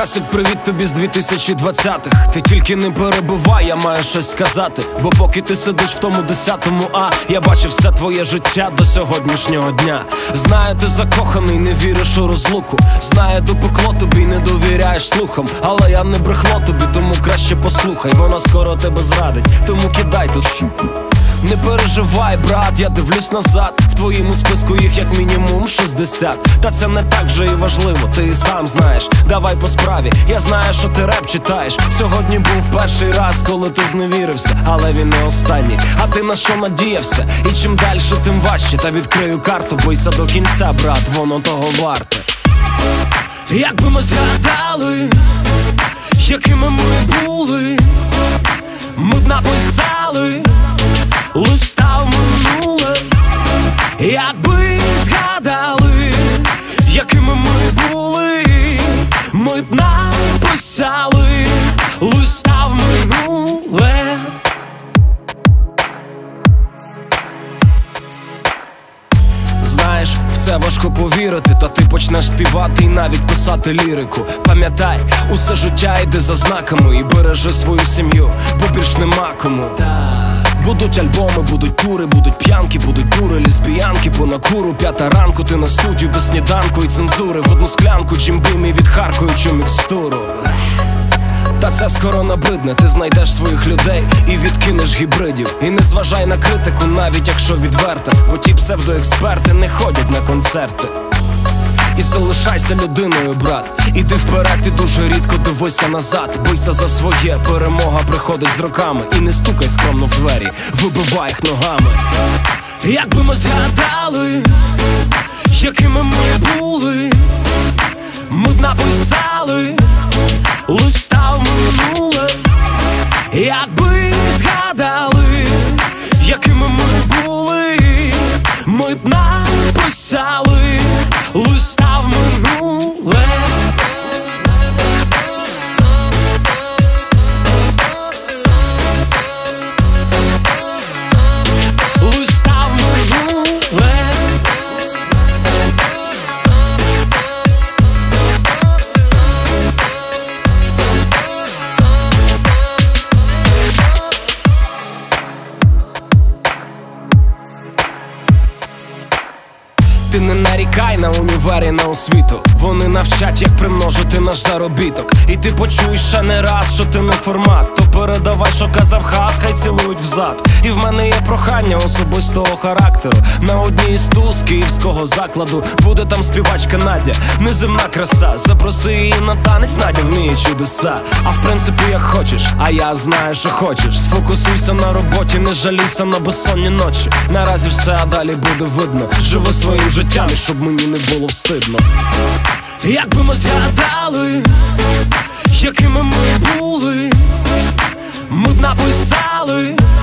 Класик, привіт тобі з 2020-х. Ти тільки не перебивай, я маю щось сказати. Бо поки ти сидиш в тому 10-му А, я бачив все твоє життя до сьогоднішнього дня. Знаю, ти закоханий, не віриш у розлуку. Знаю, допекло тобі, не довіряєш слухам. Але я не брехло тобі, тому краще послухай. Вона скоро тебе зрадить, тому кидай ту суку. Не переживай, брат, я дивлюсь назад. В твоєму списку їх як мінімум 60. Та це не так вже і важливо, ти і сам знаєш. Давай по справі, я знаю, що ти реп читаєш. Сьогодні був перший раз, коли ти зневірився, але він не останній. А ти на що надіявся? І чим дальше, тим важче. Та відкрию карту, бойся до кінця, брат, воно того варте. Якби ми згадали, якими ми були, ми б написали листа в минуле. Якби згадали, якими ми були, ми б написали листа в минуле. Знаєш, в це важко повірити, та ти почнеш співати і навіть писати лірику. Пам'ятай, усе життя йде за знаками, і бережи свою сім'ю, бо більш нема кому. Будуть альбоми, будуть тури, будуть п'янки, будуть дури, лесбіянки по накуру. 5 ранку, ти на студію без сніданку і цензури. В одну склянку джимбимі відхаркуючу мікстуру. Та це скоро набридне, ти знайдеш своїх людей і відкинеш гібридів. І не зважай на критику, навіть якщо відверта, бо ті псевдоексперти не ходять на концерти. І залишайся людиною, брат. Іди вперед і дуже рідко дивися назад. Бийся за своє, перемога приходить з роками. І не стукай скромно в двері, вибивай їх ногами. Якби ми згадали, якими ми були, ми б написали листа в минуле. Якби згадали, якими ми були, ми б написали листа в минуле. Листа в минуле. Ти не нарікай на універ і на освіту. Вони навчать, як примножити наш заробіток. І ти почуєш ще не раз, що ти не формат. То передавай, що казав Хас, хай цілують взад. І в мене є прохання особистого характеру. На одній із туз київського закладу буде там співачка Надя, неземна краса. Запроси її на танець, Надя вміє чудеса. А в принципі як хочеш, а я знаю, що хочеш. Сфокусуйся на роботі, не жалійся на безсонні ночі. Наразі все, а далі буде видно. Живи своїм життям, і щоб мені не було встидно. Якби ми згадали, якими ми були, ми б написали